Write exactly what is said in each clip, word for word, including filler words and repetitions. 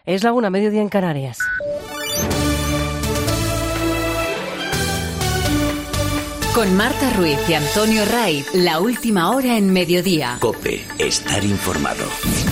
Es la una, mediodía en Canarias. Con Marta Ruiz y Antonio Raiz, la última hora en mediodía. COPE, estar informado.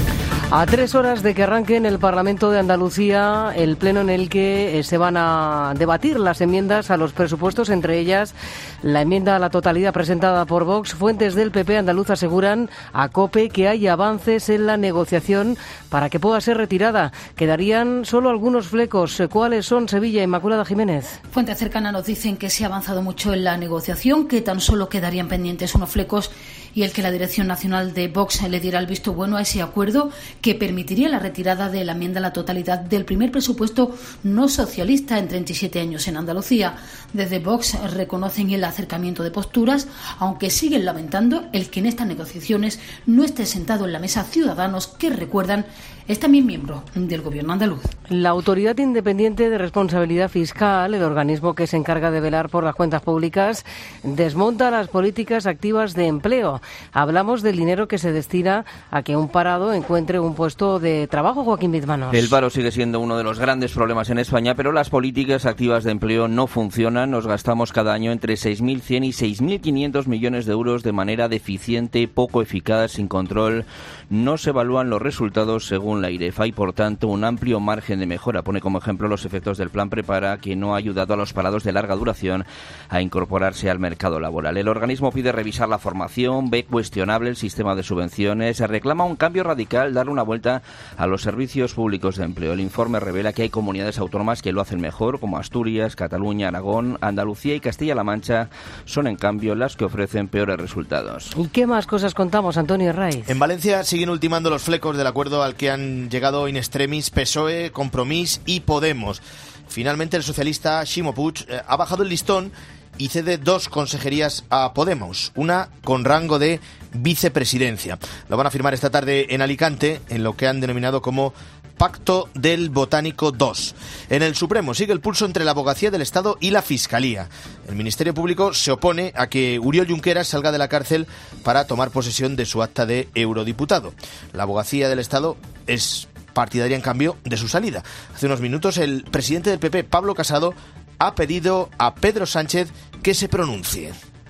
A tres horas de que arranque en el Parlamento de Andalucía el pleno en el que se van a debatir las enmiendas a los presupuestos, entre ellas la enmienda a la totalidad presentada por Vox, fuentes del P P andaluz aseguran a COPE que hay avances en la negociación para que pueda ser retirada. Quedarían solo algunos flecos. ¿Cuáles son, Sevilla? Inmaculada Jiménez. Fuentes cercanas nos dicen que se ha avanzado mucho en la negociación, que tan solo quedarían pendientes unos flecos y el que la Dirección Nacional de Vox le diera el visto bueno a ese acuerdo que permitiría la retirada de la enmienda a la totalidad del primer presupuesto no socialista en treinta y siete años en Andalucía. Desde Vox reconocen el acercamiento de posturas, aunque siguen lamentando el que en estas negociaciones no esté sentado en la mesa Ciudadanos, que recuerdan es también miembro del Gobierno andaluz. La Autoridad Independiente de Responsabilidad Fiscal, el organismo que se encarga de velar por las cuentas públicas, desmonta las políticas activas de empleo. Hablamos del dinero que se destina a que un parado encuentre un puesto de trabajo. Joaquín Bizmanos. El paro sigue siendo uno de los grandes problemas en España, pero las políticas activas de empleo no funcionan. Nos gastamos cada año entre seis mil cien y seis mil quinientos millones de euros de manera deficiente, poco eficaz, sin control. No se evalúan los resultados según la IREF. Hay, por tanto, un amplio margen de mejora. Pone como ejemplo los efectos del plan Prepara, que no ha ayudado a los parados de larga duración a incorporarse al mercado laboral. El organismo pide revisar la formación, ve cuestionable el sistema de subvenciones, se reclama un cambio radical, darle una vuelta a los servicios públicos de empleo. El informe revela que hay comunidades autónomas que lo hacen mejor, como Asturias, Cataluña, Aragón, Andalucía y Castilla-La Mancha son, en cambio, las que ofrecen peores resultados. ¿Y qué más cosas contamos, Antonio Raiz? En Valencia siguen ultimando los flecos del acuerdo al que han llegado in extremis P S O E, Compromís y Podemos. Finalmente, el socialista Ximo Puig eh, ha bajado el listón y cede dos consejerías a Podemos, una con rango de vicepresidencia. Lo van a firmar esta tarde en Alicante, en lo que han denominado como Pacto del Botánico dos. En el Supremo sigue el pulso entre la Abogacía del Estado y la Fiscalía. El Ministerio Público se opone a que Oriol Junqueras salga de la cárcel para tomar posesión de su acta de eurodiputado. La Abogacía del Estado es partidaria, en cambio, de su salida. Hace unos minutos el presidente del P P, Pablo Casado, ha pedido a Pedro Sánchez que se pronuncie.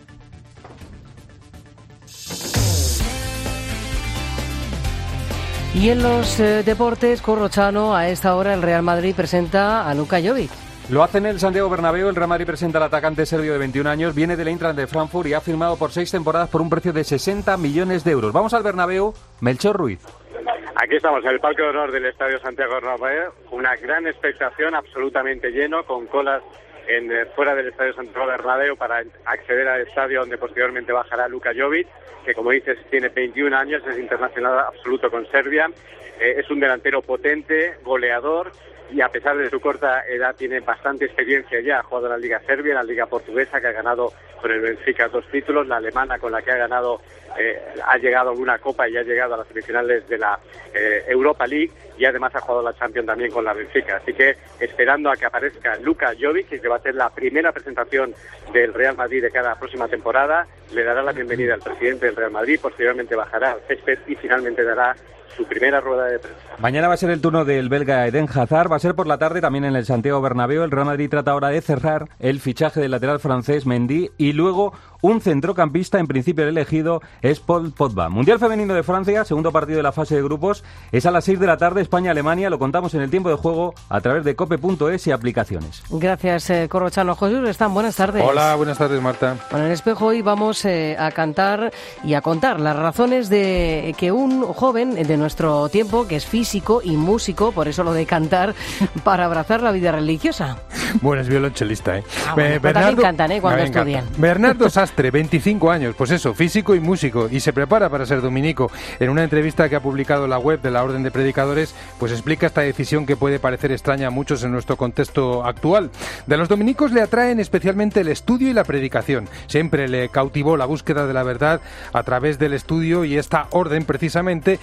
Y en los eh, deportes, Corrochano, a esta hora el Real Madrid presenta a Luka Jovic. Lo hace en el Santiago Bernabéu. El Real Madrid presenta al atacante serbio de veintiún años, viene del Eintracht de Frankfurt y ha firmado por seis temporadas por un precio de sesenta millones de euros. Vamos al Bernabéu, Melchor Ruiz. Aquí estamos en el palco de honor del Estadio Santiago Bernabéu, una gran expectación, absolutamente lleno, con colas en fuera del Estadio Santiago Bernabéu para acceder al estadio donde posteriormente bajará Luka Jovic, que como dices tiene veintiún años, es internacional absoluto con Serbia, eh, es un delantero potente, goleador, y a pesar de su corta edad tiene bastante experiencia ya. Ha jugado en la Liga Serbia, en la Liga Portuguesa, que ha ganado con el Benfica dos títulos, la alemana con la que ha ganado, eh, ha llegado a una copa y ha llegado a las semifinales de la eh, Europa League, y además ha jugado la Champions también con la Benfica. Así que esperando a que aparezca Luka Jovic, que va a ser la primera presentación del Real Madrid de cada próxima temporada, le dará la bienvenida al presidente del Real Madrid, posteriormente bajará al césped y finalmente dará su primera rueda de prensa. Mañana va a ser el turno del belga Eden Hazard, va a ser por la tarde también en el Santiago Bernabéu. El Real Madrid trata ahora de cerrar el fichaje del lateral francés Mendy y luego un centrocampista, en principio el elegido es Paul Pogba. Mundial Femenino de Francia, segundo partido de la fase de grupos, es a las seis de la tarde, España-Alemania, lo contamos en el tiempo de juego a través de cope punto es y aplicaciones. Gracias, eh, Corrochano. José Urestán, buenas tardes. Hola, buenas tardes, Marta. Bueno, en el espejo hoy vamos eh, a cantar y a contar las razones de que un joven de nuestro tiempo, que es físico y músico, por eso lo de cantar, para abrazar la vida religiosa. Bueno, es violonchelista, ¿eh? Ah, bueno, Bernardo, también cantan, ¿eh? Cuando estudian. Bernardo Sastre, veinticinco años, pues eso, físico y músico, y se prepara para ser dominico. En una entrevista que ha publicado la web de la Orden de Predicadores, pues explica esta decisión que puede parecer extraña a muchos en nuestro contexto actual. De los dominicos le atraen especialmente el estudio y la predicación. Siempre le cautivó la búsqueda de la verdad a través del estudio, y esta orden precisamente ha dado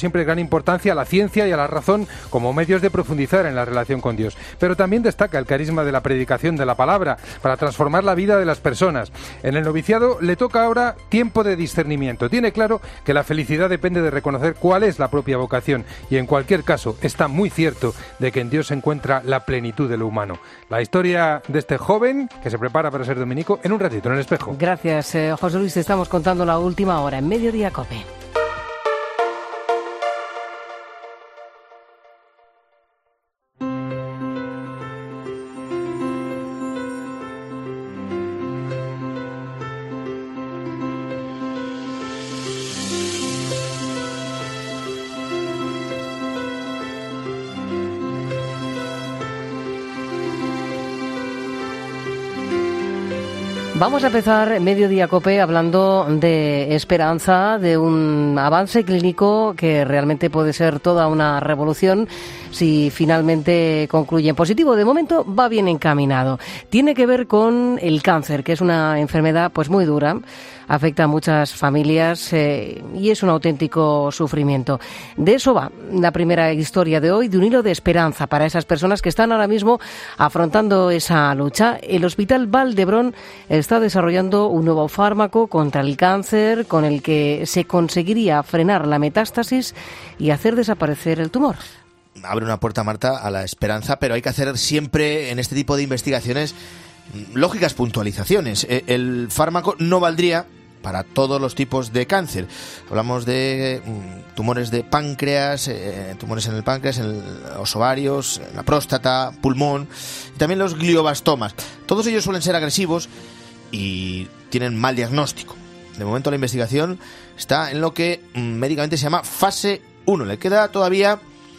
siempre gran importancia a la ciencia y a la razón como medios de profundizar en la relación con Dios. Pero también destaca el carisma de la predicación de la palabra para transformar la vida de las personas. En el noviciado le toca ahora tiempo de discernimiento. Tiene claro que la felicidad depende de reconocer cuál es la propia vocación y en cualquier caso está muy cierto de que en Dios se encuentra la plenitud de lo humano. La historia de este joven que se prepara para ser dominico en un ratito en El Espejo. Gracias, eh, José Luis. Te estamos contando la última hora en Mediodía COPE. Vamos a empezar Mediodía COPE hablando de esperanza, de un avance clínico que realmente puede ser toda una revolución si finalmente concluye en positivo. De momento va bien encaminado. Tiene que ver con el cáncer, que es una enfermedad pues muy dura, afecta a muchas familias eh, y es un auténtico sufrimiento. De eso va la primera historia de hoy, de un hilo de esperanza para esas personas que están ahora mismo afrontando esa lucha. El Hospital Vall d'Hebron está desarrollando un nuevo fármaco contra el cáncer con el que se conseguiría frenar la metástasis y hacer desaparecer el tumor. Abre una puerta, Marta, a la esperanza, pero hay que hacer siempre en este tipo de investigaciones lógicas puntualizaciones. El fármaco no valdría para todos los tipos de cáncer. Hablamos de tumores de páncreas, eh, tumores en el páncreas, en los ovarios, en la próstata, pulmón, y también los gliobastomas. Todos ellos suelen ser agresivos y tienen mal diagnóstico. De momento la investigación está en lo que médicamente se llama fase uno. Le queda todavía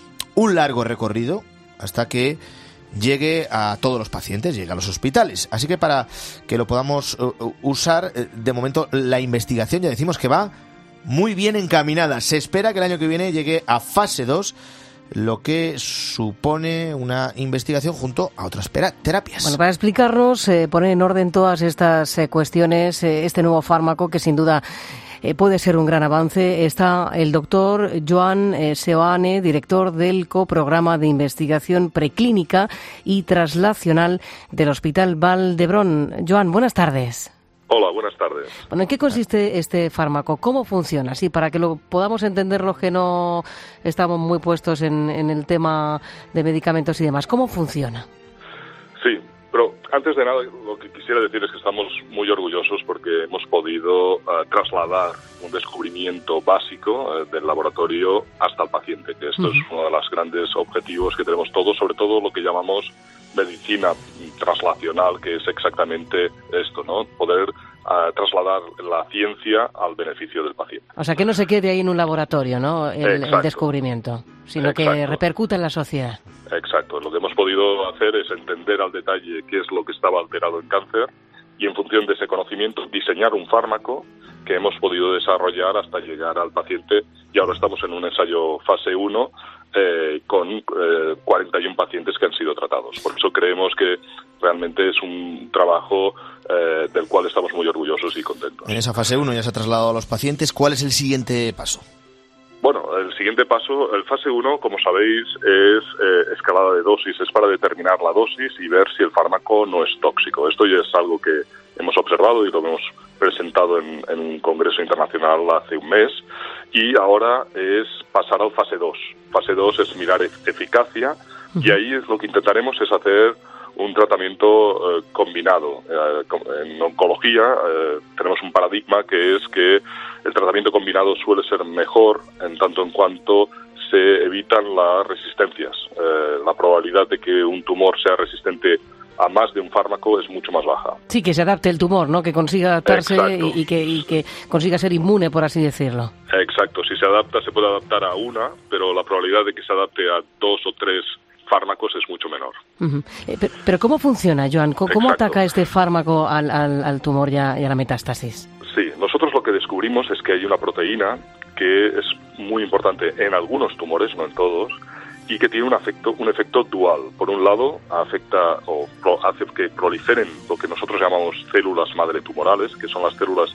un largo recorrido hasta que llegue a todos los pacientes, llegue a los hospitales. Así que para que lo podamos uh, usar, de momento la investigación ya decimos que va muy bien encaminada. Se espera que el año que viene llegue a fase dos, lo que supone una investigación junto a otras terapias. Bueno, para explicarnos, eh, poner en orden todas estas eh, cuestiones, eh, este nuevo fármaco que sin duda Eh, puede ser un gran avance, está el doctor Joan eh, Seoane, director del coprograma de investigación preclínica y traslacional del Hospital Vall d'Hebron. Joan, buenas tardes. Hola, buenas tardes. Bueno, ¿en qué consiste este fármaco? ¿Cómo funciona? Sí, para que lo podamos entender los que no estamos muy puestos en, en el tema de medicamentos y demás. ¿Cómo funciona? Sí. Pero antes de nada, lo que quisiera decir es que estamos muy orgullosos porque hemos podido uh, trasladar un descubrimiento básico uh, del laboratorio hasta el paciente, que esto uh-huh. es uno de los grandes objetivos que tenemos todos, sobre todo lo que llamamos medicina translacional, que es exactamente esto, ¿no? Poder uh, trasladar la ciencia al beneficio del paciente. O sea, que no se quede ahí en un laboratorio, ¿no? El, el descubrimiento, sino Exacto. que repercuta en la sociedad. Exacto. Lo que hemos podido hacer es entender al detalle qué es lo que estaba alterado en cáncer y en función de ese conocimiento diseñar un fármaco que hemos podido desarrollar hasta llegar al paciente y ahora estamos en un ensayo fase uno eh, con eh, cuarenta y uno pacientes que han sido tratados. Por eso creemos que realmente es un trabajo eh, del cual estamos muy orgullosos y contentos. En esa fase uno ya se ha trasladado a los pacientes. ¿Cuál es el siguiente paso? Bueno, el siguiente paso, el fase uno, como sabéis, es eh, escalada de dosis, es para determinar la dosis y ver si el fármaco no es tóxico. Esto ya es algo que hemos observado y lo hemos presentado en, en un congreso internacional hace un mes y ahora es pasar al fase dos. Fase dos es mirar eficacia y ahí es lo que intentaremos es hacer un tratamiento eh, combinado. Eh, en oncología eh, tenemos un paradigma que es que el tratamiento combinado suele ser mejor en tanto en cuanto se evitan las resistencias. Eh, la probabilidad de que un tumor sea resistente a más de un fármaco es mucho más baja. Sí, que se adapte el tumor, ¿no? Que consiga adaptarse y, y, que, y que consiga ser inmune, por así decirlo. Exacto. Si se adapta, se puede adaptar a una, pero la probabilidad de que se adapte a dos o tres fármacos es mucho menor. Uh-huh. eh, pero, pero ¿cómo funciona, Joan? ¿Cómo, ¿Cómo ataca este fármaco al, al, al tumor y a, y a la metástasis? Sí, nosotros lo que descubrimos es que hay una proteína que es muy importante en algunos tumores, no en todos, y que tiene un efecto, un efecto dual. Por un lado, afecta o pro, hace que proliferen lo que nosotros llamamos células madre tumorales, que son las células que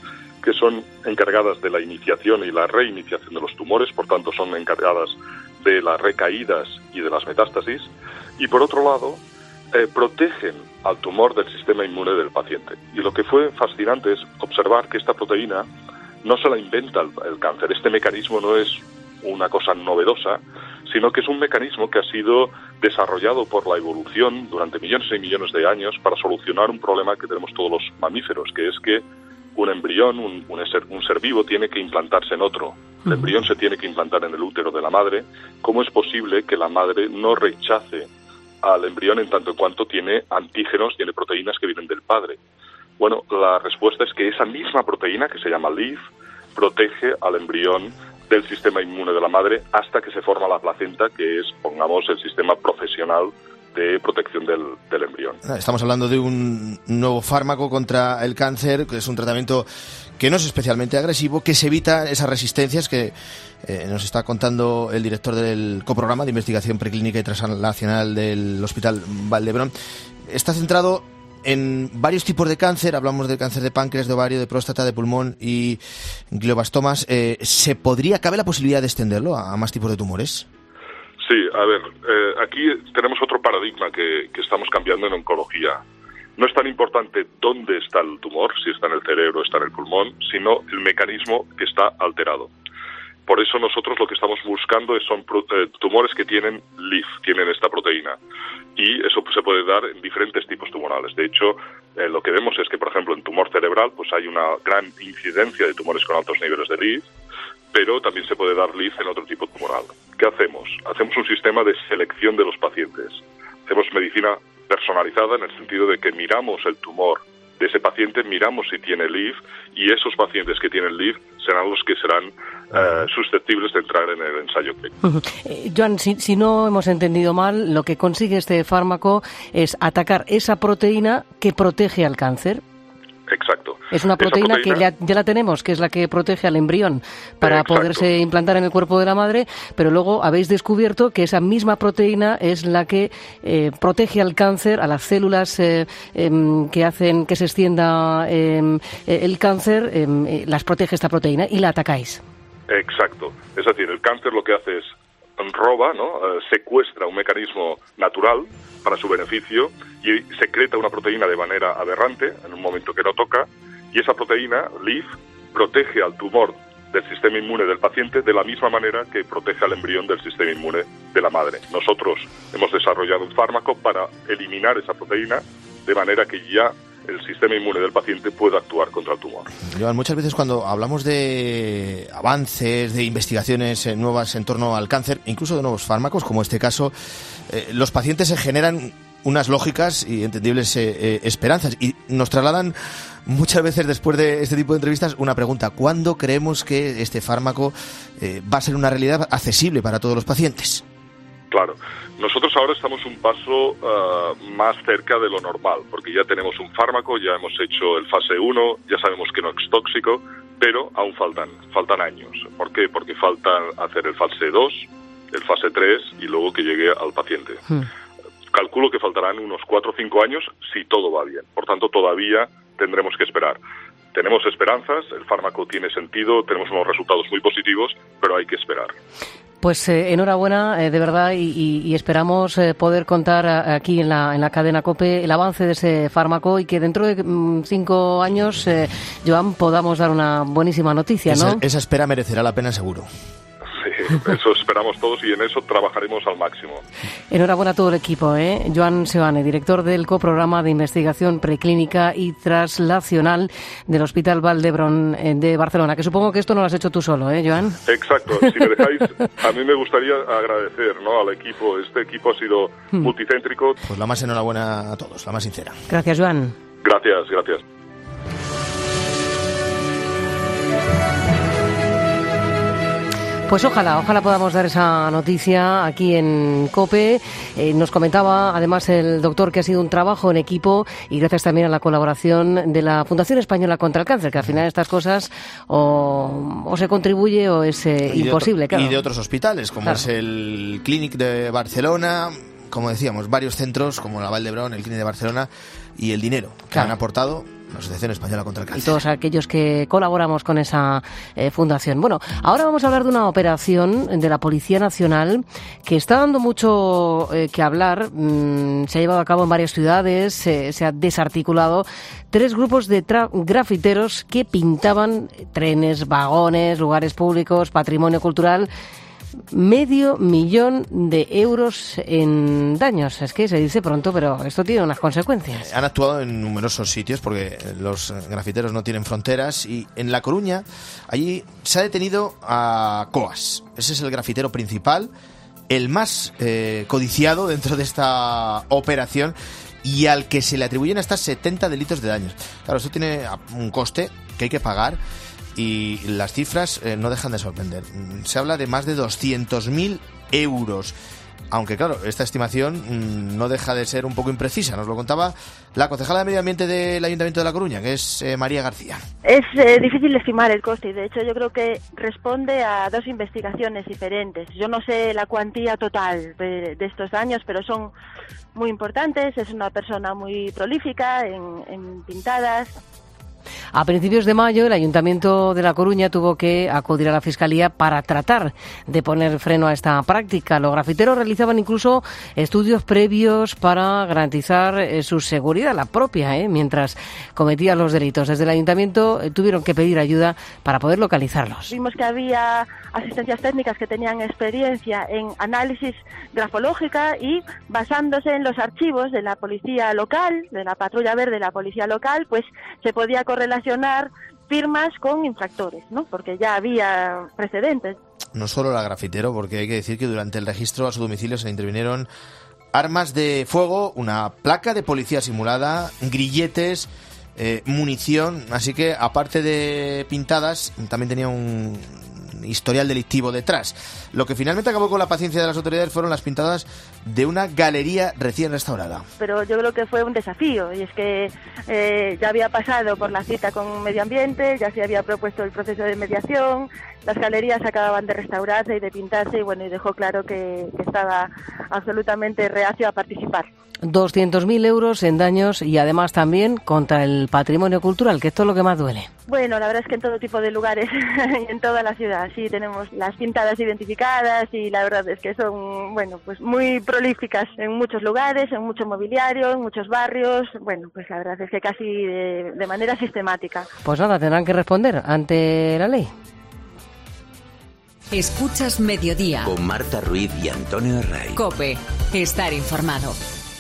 que son encargadas de la iniciación y la reiniciación de los tumores, por tanto son encargadas de las recaídas y de las metástasis, y por otro lado, eh, protegen al tumor del sistema inmune del paciente. Y lo que fue fascinante es observar que esta proteína no se la inventa el, el cáncer. Este mecanismo no es una cosa novedosa, sino que es un mecanismo que ha sido desarrollado por la evolución durante millones y millones de años para solucionar un problema que tenemos todos los mamíferos, que es que un embrión, un, un, ser, un ser vivo, tiene que implantarse en otro. El embrión se tiene que implantar en el útero de la madre. ¿Cómo es posible que la madre no rechace al embrión en tanto en cuanto tiene antígenos, tiene proteínas que vienen del padre? Bueno, la respuesta es que esa misma proteína, que se llama L I F, protege al embrión del sistema inmune de la madre hasta que se forma la placenta, que es, pongamos, el sistema profesional de protección del, del embrión. Estamos hablando de un nuevo fármaco contra el cáncer, que es un tratamiento que no es especialmente agresivo, que se evita esas resistencias que eh, nos está contando el director del coprograma de investigación preclínica y translacional del Hospital Vall d'Hebron. Está centrado en varios tipos de cáncer. Hablamos de cáncer de páncreas, de ovario, de próstata, de pulmón y gliobastomas. Eh, ¿Se podría, cabe la posibilidad de extenderlo a, a más tipos de tumores? Sí, a ver, eh, aquí tenemos otro paradigma que, que estamos cambiando en oncología. No es tan importante dónde está el tumor, si está en el cerebro o está en el pulmón, sino el mecanismo que está alterado. Por eso nosotros lo que estamos buscando es, son eh, tumores que tienen L I F, tienen esta proteína. Y eso se puede dar en diferentes tipos tumorales. De hecho, eh, lo que vemos es que, por ejemplo, en tumor cerebral pues hay una gran incidencia de tumores con altos niveles de L I F, pero también se puede dar L I F en otro tipo tumoral. ¿Qué hacemos? Hacemos un sistema de selección de los pacientes. Hacemos medicina personalizada en el sentido de que miramos el tumor de ese paciente, miramos si tiene L I F, y esos pacientes que tienen L I F serán los que serán eh, susceptibles de entrar en el ensayo clínico. Uh-huh. Eh, Joan, si, si no hemos entendido mal, lo que consigue este fármaco es atacar esa proteína que protege al cáncer. Exacto. Es una proteína, proteína que ya, ya la tenemos, que es la que protege al embrión para Exacto. poderse implantar en el cuerpo de la madre, pero luego habéis descubierto que esa misma proteína es la que eh, protege al cáncer, a las células eh, eh, que hacen que se extienda eh, el cáncer, eh, las protege esta proteína y la atacáis. Exacto. Es decir, el cáncer lo que hace es roba, ¿no? Uh, secuestra un mecanismo natural para su beneficio y secreta una proteína de manera aberrante en un momento que no toca, y esa proteína, L I F, protege al tumor del sistema inmune del paciente de la misma manera que protege al embrión del sistema inmune de la madre. Nosotros hemos desarrollado un fármaco para eliminar esa proteína de manera que ya el sistema inmune del paciente puede actuar contra el tumor. Joan, muchas veces cuando hablamos de avances, de investigaciones nuevas en torno al cáncer, incluso de nuevos fármacos, como este caso, eh, los pacientes se generan unas lógicas y entendibles eh, eh, esperanzas, y nos trasladan muchas veces después de este tipo de entrevistas una pregunta: ¿cuándo creemos que este fármaco eh, va a ser una realidad accesible para todos los pacientes? Claro. Nosotros ahora estamos un paso uh, más cerca de lo normal, porque ya tenemos un fármaco, ya hemos hecho el fase uno, ya sabemos que no es tóxico, pero aún faltan, faltan años. ¿Por qué? Porque falta hacer el fase dos, el fase tres y luego que llegue al paciente. Hmm. Calculo que faltarán unos cuatro o cinco años si todo va bien. Por tanto, todavía tendremos que esperar. Tenemos esperanzas, el fármaco tiene sentido, tenemos unos resultados muy positivos, pero hay que esperar. Pues eh, enhorabuena, eh, de verdad, y, y, y esperamos eh, poder contar a, aquí en la, en la cadena COPE el avance de ese fármaco y que dentro de mm, cinco años, eh, Joan, podamos dar una buenísima noticia, ¿no? Esa, esa espera merecerá la pena, seguro. Sí, eso esperamos todos y en eso trabajaremos al máximo. Enhorabuena a todo el equipo, ¿eh? Joan Seoane, director del coprograma de investigación preclínica y translacional del Hospital Vall d'Hebron de Barcelona, que supongo que esto no lo has hecho tú solo, ¿eh, Joan? Exacto. Si me dejáis, a mí me gustaría agradecer, ¿no?, al equipo. Este equipo ha sido hmm. multicéntrico. Pues la más enhorabuena a todos, la más sincera. Gracias, Joan. Gracias, gracias. Pues ojalá, ojalá podamos dar esa noticia aquí en COPE. Eh, nos comentaba además el doctor que ha sido un trabajo en equipo y gracias también a la colaboración de la Fundación Española contra el Cáncer, que al final estas cosas o, o se contribuye o es eh, imposible. Otro, claro. Y de otros hospitales, como claro. es el Clínic de Barcelona, como decíamos, varios centros como la Vall d'Hebron, el Clínic de Barcelona y el dinero que claro. han aportado la Asociación Española contra el Cáncer. Y todos aquellos que colaboramos con esa eh, fundación. Bueno, ahora vamos a hablar de una operación de la Policía Nacional que está dando mucho eh, que hablar. Mm, se ha llevado a cabo en varias ciudades, eh, se ha desarticulado tres grupos de tra- grafiteros que pintaban trenes, vagones, lugares públicos, patrimonio cultural. Medio millón de euros en daños. Es que se dice pronto, pero esto tiene unas consecuencias. Han actuado en numerosos sitios porque los grafiteros no tienen fronteras, y en La Coruña, allí se ha detenido a Coas. Ese es el grafitero principal, el más eh, codiciado dentro de esta operación y al que se le atribuyen hasta setenta delitos de daños. Claro, esto tiene un coste que hay que pagar. Y las cifras eh, no dejan de sorprender. Se habla de más de doscientos mil euros. Aunque, claro, esta estimación mmm, no deja de ser un poco imprecisa. Nos lo contaba la concejala de Medio Ambiente del Ayuntamiento de La Coruña, que es eh, María García. Es eh, difícil estimar el coste y, de hecho, yo creo que responde a dos investigaciones diferentes. Yo no sé la cuantía total de, de estos daños, pero son muy importantes. Es una persona muy prolífica en, en pintadas. A principios de mayo, el Ayuntamiento de La Coruña tuvo que acudir a la Fiscalía para tratar de poner freno a esta práctica. Los grafiteros realizaban incluso estudios previos para garantizar eh, su seguridad, la propia, eh, mientras cometían los delitos. Desde el Ayuntamiento eh, tuvieron que pedir ayuda para poder localizarlos. Vimos que había asistencias técnicas que tenían experiencia en análisis grafológica y, basándose en los archivos de la policía local, de la patrulla verde de la policía local, pues se podía correlacionar firmas con infractores, ¿no? Porque ya había precedentes. No solo la grafitero, porque hay que decir que durante el registro a su domicilio se le intervinieron armas de fuego, una placa de policía simulada, grilletes, eh, munición, así que aparte de pintadas también tenía un historial delictivo detrás. Lo que finalmente acabó con la paciencia de las autoridades fueron las pintadas de una galería recién restaurada. Pero yo creo que fue un desafío, y es que eh, ya había pasado por la cita con Medio Ambiente, ya se había propuesto el proceso de mediación, las galerías acababan de restaurarse y de pintarse, y bueno, y dejó claro que, que estaba absolutamente reacio a participar. doscientos mil euros en daños y además también contra el patrimonio cultural, que esto es lo que más duele. Bueno, la verdad es que en todo tipo de lugares y en toda la ciudad sí tenemos las pintadas identificadas, y la verdad es que son, bueno, pues muy prolíficas en muchos lugares, en mucho mobiliario, en muchos barrios. Bueno, pues la verdad es que casi de, de manera sistemática. Pues nada, tendrán que responder ante la ley. Escuchas Mediodía Con Marta Ruiz y Antonio Herray. COPE. Estar informado.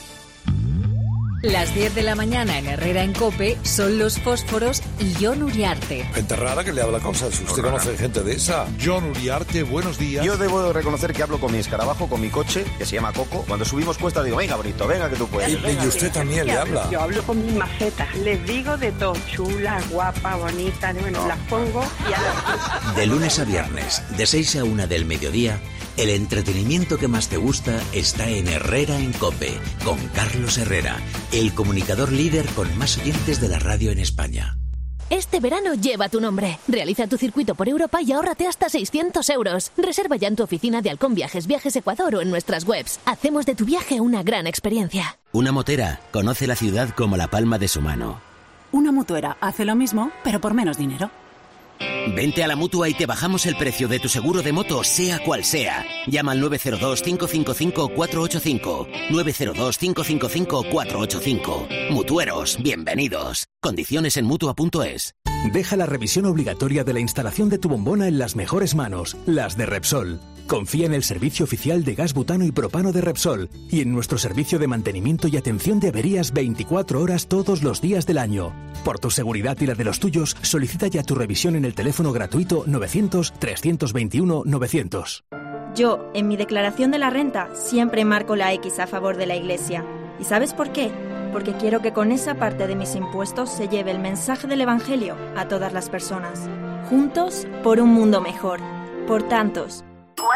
Las diez de la mañana en Herrera en COPE son Los Fósforos y Jon Uriarte. Gente rara que le habla cosas. ¿Usted no conoce gente de esa? Jon Uriarte, buenos días. Yo debo de reconocer que hablo con mi escarabajo, con mi coche, que se llama Coco. Cuando subimos cuesta digo, venga, Brito, venga que tú puedes. Y, venga, y usted también le habla. Yo hablo con mis macetas. Les digo de todo. Chula, guapa, bonita. Bueno, las pongo y a las... De lunes a viernes, de seis a una del mediodía, el entretenimiento que más te gusta está en Herrera en COPE, con Carlos Herrera, el comunicador líder con más oyentes de la radio en España. Este verano lleva tu nombre. Realiza tu circuito por Europa y ahórrate hasta seiscientos euros. Reserva ya en tu oficina de Halcón Viajes, Viajes Ecuador o en nuestras webs. Hacemos de tu viaje una gran experiencia. Una motera conoce la ciudad como la palma de su mano. Una mutuera hace lo mismo, pero por menos dinero. Vente a la Mutua y te bajamos el precio de tu seguro de moto, sea cual sea. Llama al nueve cero dos, cinco cinco cinco, cuatro ocho cinco. nueve cero dos, cinco cinco cinco, cuatro ocho cinco. Mutueros, bienvenidos. Condiciones en Mutua punto es. Deja la revisión obligatoria de la instalación de tu bombona en las mejores manos, las de Repsol. Confía en el servicio oficial de gas butano y propano de Repsol y en nuestro servicio de mantenimiento y atención de averías veinticuatro horas todos los días del año. Por tu seguridad y la de los tuyos, solicita ya tu revisión en el teléfono gratuito novecientos, trescientos veintiuno, novecientos. Yo, en mi declaración de la renta, siempre marco la X a favor de la Iglesia. ¿Y sabes por qué? Porque quiero que con esa parte de mis impuestos se lleve el mensaje del Evangelio a todas las personas. Juntos por un mundo mejor. Por tantos. Cuarta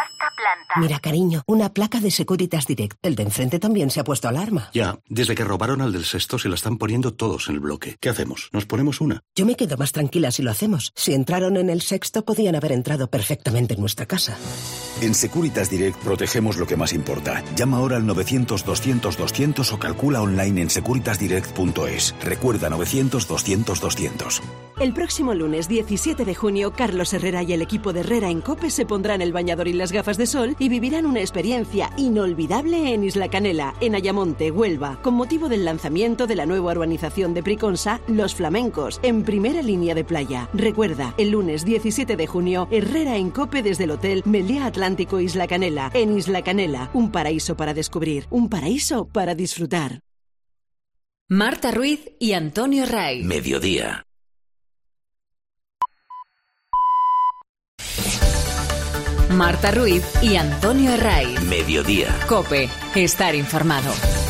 planta. Mira, cariño, una placa de Securitas Direct. El de enfrente también se ha puesto alarma. Ya, desde que robaron al del sexto se la están poniendo todos en el bloque. ¿Qué hacemos? ¿Nos ponemos una? Yo me quedo más tranquila si lo hacemos. Si entraron en el sexto, podían haber entrado perfectamente en nuestra casa. En Securitas Direct protegemos lo que más importa. Llama ahora al novecientos doscientos doscientos o calcula online en securitas direct punto es. Recuerda novecientos doscientos doscientos. El próximo lunes diecisiete de junio, Carlos Herrera y el equipo de Herrera en COPE se pondrán el bañador y las gafas de sol y vivirán una experiencia inolvidable en Isla Canela, en Ayamonte, Huelva, con motivo del lanzamiento de la nueva urbanización de Priconsa, Los Flamencos, en primera línea de playa. Recuerda, el lunes diecisiete de junio, Herrera en COPE desde el Hotel Meliá Atlántico Isla Canela, en Isla Canela, un paraíso para descubrir, un paraíso para disfrutar. Marta Ruiz y Antonio Ray. Mediodía. Marta Ruiz y Antonio Ray. Mediodía. COPE. Estar informado.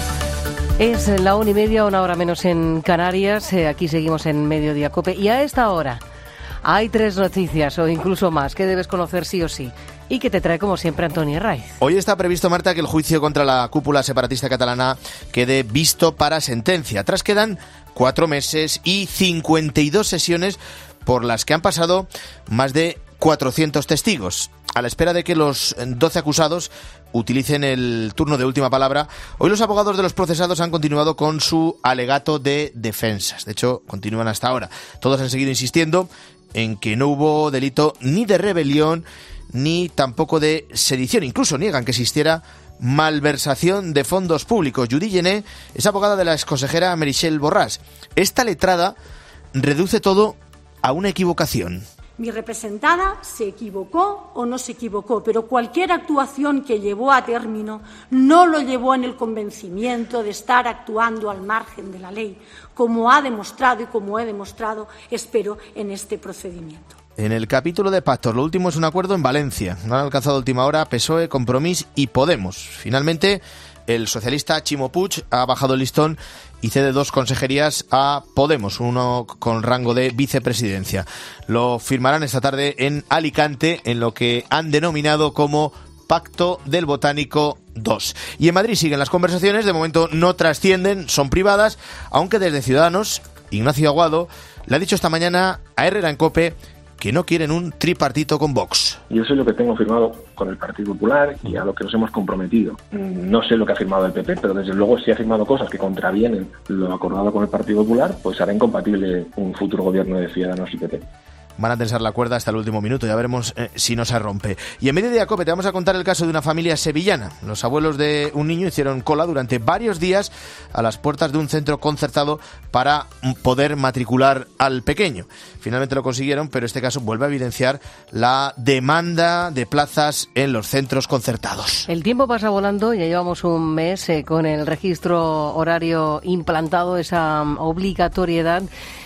Es la una y media, una hora menos en Canarias. Eh, aquí seguimos en Mediodía COPE. Y a esta hora hay tres noticias o incluso más que debes conocer sí o sí. Y que te trae, como siempre, Antonio Ray. Hoy está previsto, Marta, que el juicio contra la cúpula separatista catalana quede visto para sentencia. Atrás quedan cuatro meses y cincuenta y dos sesiones por las que han pasado más de cuatrocientos testigos. A la espera de que los doce acusados utilicen el turno de última palabra, hoy los abogados de los procesados han continuado con su alegato de defensas. De hecho, continúan hasta ahora. Todos han seguido insistiendo en que no hubo delito ni de rebelión ni tampoco de sedición. Incluso niegan que existiera malversación de fondos públicos. Judy Gené es abogada de la exconsejera Meritxell Borràs. Esta letrada reduce todo a una equivocación. Mi representada se equivocó o no se equivocó, pero cualquier actuación que llevó a término no lo llevó en el convencimiento de estar actuando al margen de la ley, como ha demostrado y como he demostrado, espero, en este procedimiento. En el capítulo de pactos, lo último es un acuerdo en Valencia. No han alcanzado a última hora P S O E, Compromís y Podemos. Finalmente, el socialista Ximo Puig ha bajado el listón y cede dos consejerías a Podemos, uno con rango de vicepresidencia. Lo firmarán esta tarde en Alicante, en lo que han denominado como Pacto del Botánico dos. Y en Madrid siguen las conversaciones, de momento no trascienden, son privadas, aunque desde Ciudadanos, Ignacio Aguado le ha dicho esta mañana a Herrera en COPE que no quieren un tripartito con Vox. Yo sé lo que tengo firmado con el Partido Popular y a lo que nos hemos comprometido. No sé lo que ha firmado el P P, pero desde luego si ha firmado cosas que contravienen lo acordado con el Partido Popular, pues hará incompatible un futuro gobierno de Ciudadanos y P P. Van a tensar la cuerda hasta el último minuto, ya veremos eh, si no se rompe. Y en Mediodía COPE te vamos a contar el caso de una familia sevillana. Los abuelos de un niño hicieron cola durante varios días a las puertas de un centro concertado para poder matricular al pequeño. Finalmente lo consiguieron, pero este caso vuelve a evidenciar la demanda de plazas en los centros concertados. El tiempo pasa volando, ya llevamos un mes eh, con el registro horario implantado, esa um, obligatoriedad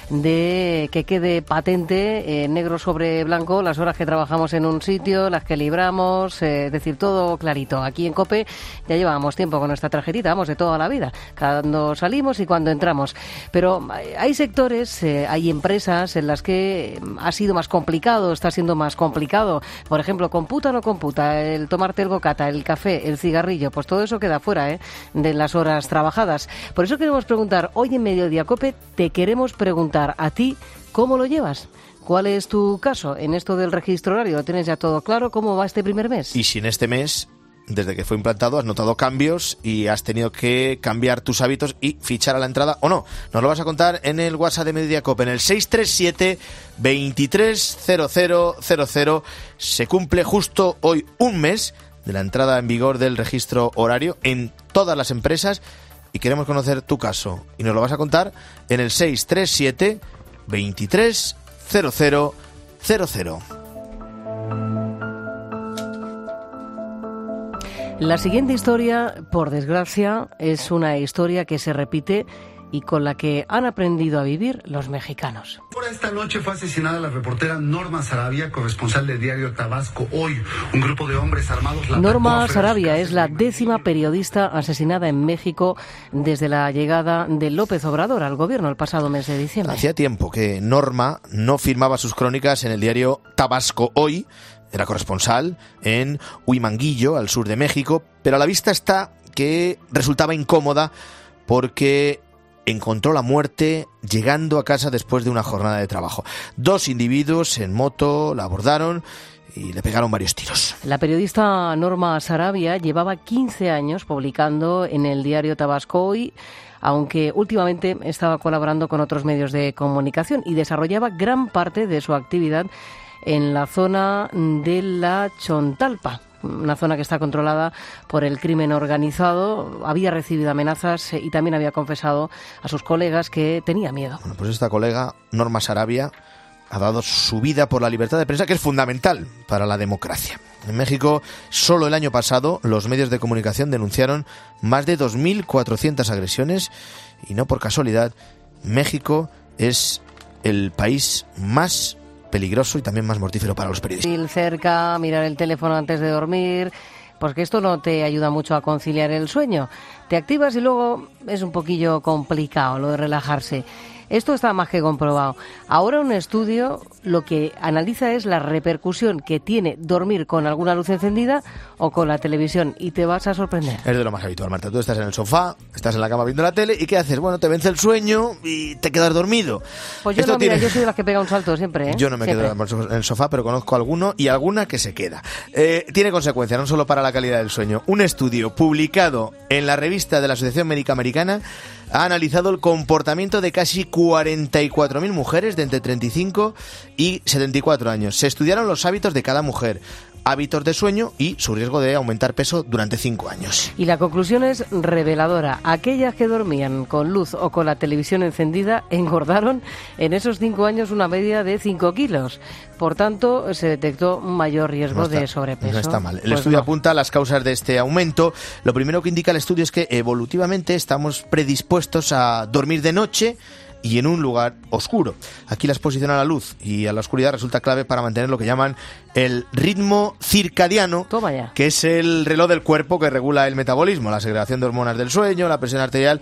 de que quede patente, eh, negro sobre blanco, las horas que trabajamos en un sitio, las que libramos, eh, es decir, todo clarito. Aquí en COPE ya llevamos tiempo con nuestra tarjetita, vamos, de toda la vida, cuando salimos y cuando entramos. Pero hay sectores, eh, hay empresas en las que ha sido más complicado, está siendo más complicado. Por ejemplo, computa o no computa, el tomarte el bocata, el café, el cigarrillo, pues todo eso queda fuera eh, de las horas trabajadas. Por eso queremos preguntar, hoy en Mediodía COPE, te queremos preguntar a ti, ¿cómo lo llevas? ¿Cuál es tu caso en esto del registro horario? ¿Lo tienes ya todo claro? ¿Cómo va este primer mes? Y si en este mes, desde que fue implantado, has notado cambios y has tenido que cambiar tus hábitos y fichar a la entrada o no. Nos lo vas a contar en el WhatsApp de Mediodía COPE, en el seis tres siete, veintitrés cero cero cero cero. Se cumple justo hoy un mes de la entrada en vigor del registro horario en todas las empresas. Y queremos conocer tu caso. Y nos lo vas a contar en el seis tres siete, veintitrés cero cero cero cero. La siguiente historia, por desgracia, es una historia que se repite y con la que han aprendido a vivir los mexicanos. Por esta noche fue asesinada la reportera Norma Sarabia, corresponsal del diario Tabasco Hoy. Un grupo de hombres armados la Norma Sarabia es la décima periodista asesinada en México desde la llegada de López Obrador al gobierno el pasado mes de diciembre. Hacía tiempo que Norma no firmaba sus crónicas en el diario Tabasco Hoy, era corresponsal en Huimanguillo, al sur de México, pero a la vista está que resultaba incómoda porque encontró la muerte llegando a casa después de una jornada de trabajo. Dos individuos en moto la abordaron y le pegaron varios tiros. La periodista Norma Sarabia llevaba quince años publicando en el diario Tabasco Hoy, aunque últimamente estaba colaborando con otros medios de comunicación y desarrollaba gran parte de su actividad en la zona de la Chontalpa, una zona que está controlada por el crimen organizado. Había recibido amenazas y también había confesado a sus colegas que tenía miedo. Bueno, pues esta colega, Norma Sarabia, ha dado su vida por la libertad de prensa, que es fundamental para la democracia. En México, solo el año pasado, los medios de comunicación denunciaron más de dos mil cuatrocientas agresiones y no por casualidad, México es el país más peligroso y también más mortífero para los periodistas. Cerca, mirar el teléfono antes de dormir, porque esto no te ayuda mucho a conciliar el sueño. Te activas y luego es un poquillo complicado lo de relajarse. Esto está más que comprobado. Ahora un estudio lo que analiza es la repercusión que tiene dormir con alguna luz encendida o con la televisión, y te vas a sorprender. Es de lo más habitual, Marta. Tú estás en el sofá, estás en la cama viendo la tele, ¿y qué haces? Bueno, te vence el sueño y te quedas dormido. Pues yo Esto no, mira, tiene... yo soy de las que pega un salto siempre, ¿eh? Yo no me siempre. quedo en el sofá, pero conozco alguno y alguna que se queda. Eh, tiene consecuencias, no solo para la calidad del sueño. Un estudio publicado en la revista de la Asociación Médica Americana ha analizado el comportamiento de casi cuarenta y cuatro mil mujeres de entre treinta y cinco y setenta y cuatro años. Se estudiaron los hábitos de cada mujer, hábitos de sueño y su riesgo de aumentar peso durante cinco años. Y la conclusión es reveladora. Aquellas que dormían con luz o con la televisión encendida engordaron en esos cinco años una media de cinco kilos. Por tanto, se detectó un mayor riesgo no está, de sobrepeso. No está mal. El pues estudio no. apunta a las causas de este aumento. Lo primero que indica el estudio es que evolutivamente estamos predispuestos a dormir de noche y en un lugar oscuro. Aquí la exposición a la luz y a la oscuridad resulta clave para mantener lo que llaman el ritmo circadiano, Toma ya. que es el reloj del cuerpo que regula el metabolismo, la segregación de hormonas del sueño, la presión arterial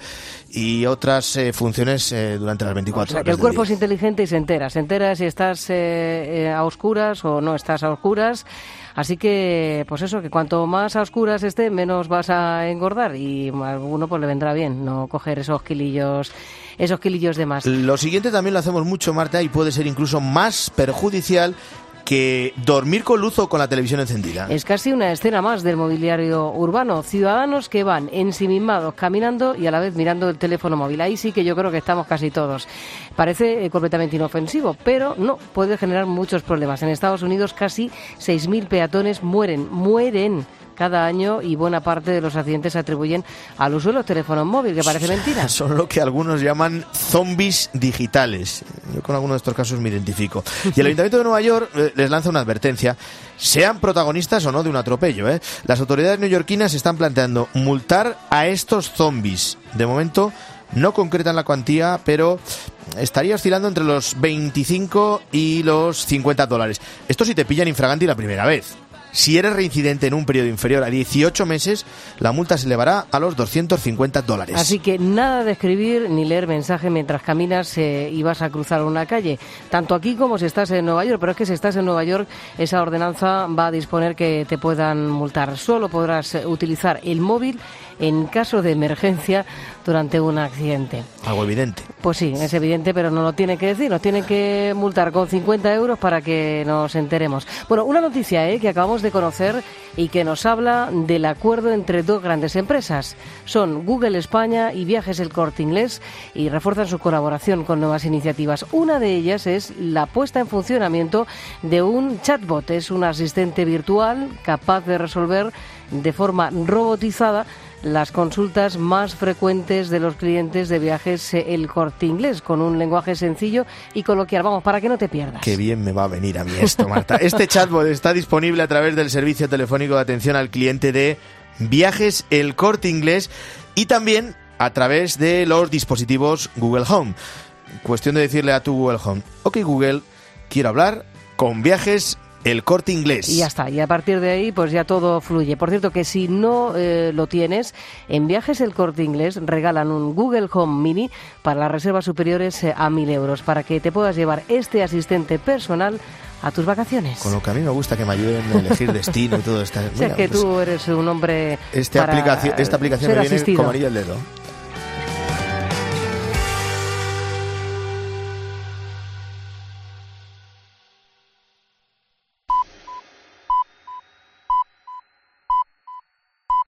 y otras eh, funciones eh, durante las veinticuatro o sea, horas que el del cuerpo día. es inteligente y se entera. Se entera si estás eh, eh, a oscuras o no estás a oscuras. Así que, pues eso, que cuanto más a oscuras esté, menos vas a engordar y a alguno pues le vendrá bien no coger esos kilillos, esos kilillos de más. Lo siguiente también lo hacemos mucho, Marta, y puede ser incluso más perjudicial que dormir con luz o con la televisión encendida. Es casi una escena más del mobiliario urbano. Ciudadanos que van ensimismados caminando y a la vez mirando el teléfono móvil. Ahí sí que yo creo que estamos casi todos. Parece eh, completamente inofensivo, pero no, puede generar muchos problemas. En Estados Unidos casi seis mil peatones mueren, mueren cada año, y buena parte de los accidentes se atribuyen al uso de los teléfonos móviles, que parece mentira. Son lo que algunos llaman zombies digitales. Yo con alguno de estos casos me identifico. Y el Ayuntamiento de Nueva York eh, les lanza una advertencia. Sean protagonistas o no de un atropello, ¿eh? Las autoridades neoyorquinas están planteando multar a estos zombies. De momento no concretan la cuantía, pero estaría oscilando entre los veinticinco y los cincuenta dólares. Esto si te pillan infraganti la primera vez. Si eres reincidente en un periodo inferior a dieciocho meses, la multa se elevará a los doscientos cincuenta dólares. Así que nada de escribir ni leer mensaje mientras caminas eh, y vas a cruzar una calle, tanto aquí como si estás en Nueva York. Pero es que si estás en Nueva York, esa ordenanza va a disponer que te puedan multar. Solo podrás eh, utilizar el móvil en caso de emergencia durante un accidente. Algo evidente. Pues sí, es evidente, pero no lo tiene que decir. Nos tienen que multar con cincuenta euros para que nos enteremos. Bueno, una noticia eh, que acabamos de conocer y que nos habla del acuerdo entre dos grandes empresas. Son Google España y Viajes El Corte Inglés, y refuerzan su colaboración con nuevas iniciativas. Una de ellas es la puesta en funcionamiento de un chatbot. Es un asistente virtual capaz de resolver de forma robotizada las consultas más frecuentes de los clientes de Viajes El Corte Inglés, con un lenguaje sencillo y coloquial. Vamos, para que no te pierdas. Qué bien me va a venir a mí esto, Marta. Este chatbot está disponible a través del servicio telefónico de atención al cliente de Viajes El Corte Inglés y también a través de los dispositivos Google Home. Cuestión de decirle a tu Google Home: ok, Google, quiero hablar con Viajes El Corte Inglés. Y ya está, y a partir de ahí pues ya todo fluye. Por cierto, que si no eh, lo tienes, en Viajes El Corte Inglés regalan un Google Home Mini para las reservas superiores eh, a mil euros, para que te puedas llevar este asistente personal a tus vacaciones. Con lo que a mí me gusta que me ayuden a elegir destino y todo esto. O sea, que tú eres un hombre este para aplicación, esta aplicación ser me viene asistido. como anillo al dedo.